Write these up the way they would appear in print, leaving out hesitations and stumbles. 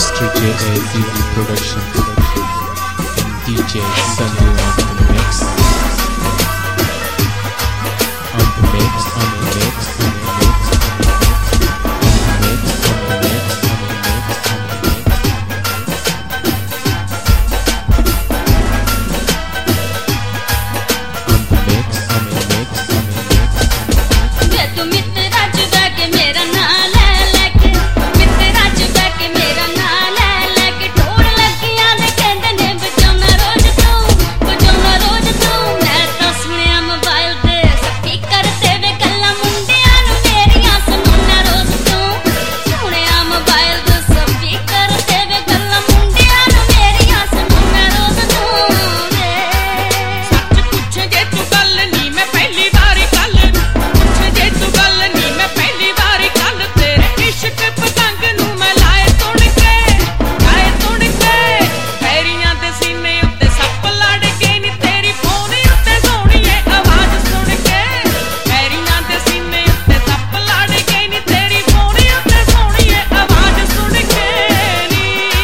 Mr. J.A.Z.D. Production and DJ Sandu on the mix. On the mix, on the mix, on the mix, on the mix, on the mix, on the mix, on the mix, on the mix, on the mix, on the mix. वे तू मित्रा जुगा के मेरा नाम ले लेके मित्रा जुगा के मेरा नाम ले लेके ढोल लगिया ने कहंदे ने बजाना रोज तू मैं तो सुनिया मोबाइल ते स्पीकर ते वे गल्ला मुंडियां नु मेरियां सुनना रोज तू सुनिया मोबाइल ते स्पीकर ते वे गल्ला मुंडियां नु मेरियां सुनना रोज तू रे सच पूछे तू गल नी मैं पहली बारी कल पूछे तू गल नी मैं पहली बारी कल तेरे इश्क पतंग नू मैं लाए तुड़ के पैरियां दे सीने उत्ते सप लड़ गए नी तेरी फोन उत्ते सोहणीए आवाज सुन के पैरियां दे सीने उत्ते सप लड़ गए नी तेरी फोन उत्ते सोहणीए आवाज सुन के नी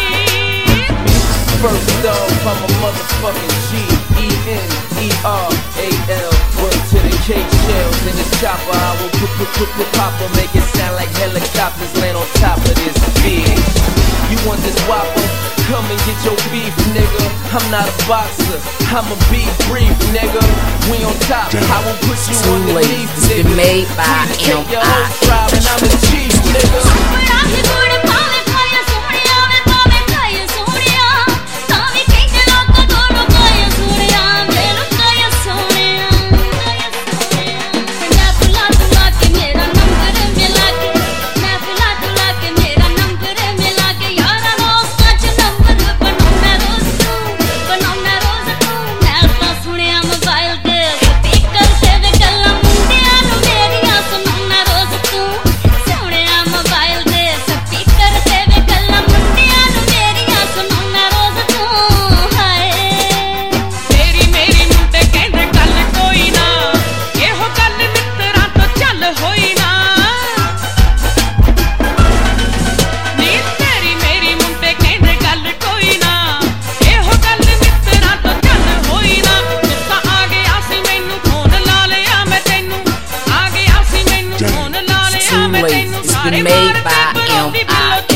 First off, I'm a motherfucking G-E-N-E-R-A-L. Word to the K-shells in the chopper. I will pop make it sound like helicopters land on top of this bitch. You want this whopper? Come and get your beef, nigga. I'm not a boxer, I'm a beef brief, nigga. We on top, I will put you underneath, This nigga. been made by We just take your M.I. whole tribe and I'm the chief, nigga. बड़ा ही बड़े पावे खाया सोहणिया वे पावे खाया सोहणिया तावी कहंदे लोग दोनों खाया सोहणिया मेनू खाया सोहणिया मैं बुला के मेरा नंबर मिला के मैं बुला के मेरा नंबर मिला के यारा रोज सच नंबर बनाना रोज तू मैं तो सुनिया मोबाइल ते स्पीकर ते वे गल्ला मुंडियां नु मेरियां सुनना रोज तू सुनिया मोबाइल ते स्पीकर ते वे गल्ला मुंडियां नु मेरियां सुनना रोज तू हाय मेरी मुंडे कहंदे गल कोई ना एहो गल मित्तरां तो चल होई ना नी तेरी मेरी मुंडे कहंदे गल कोई ना एहो गल मित्तरां तो चल होई ना गुस्सा आ गया सी मैनू फोन ला लिया मैं तैनू आ गया सी मैनू फोन ला लिया मैं तैनू It's been made by M.I.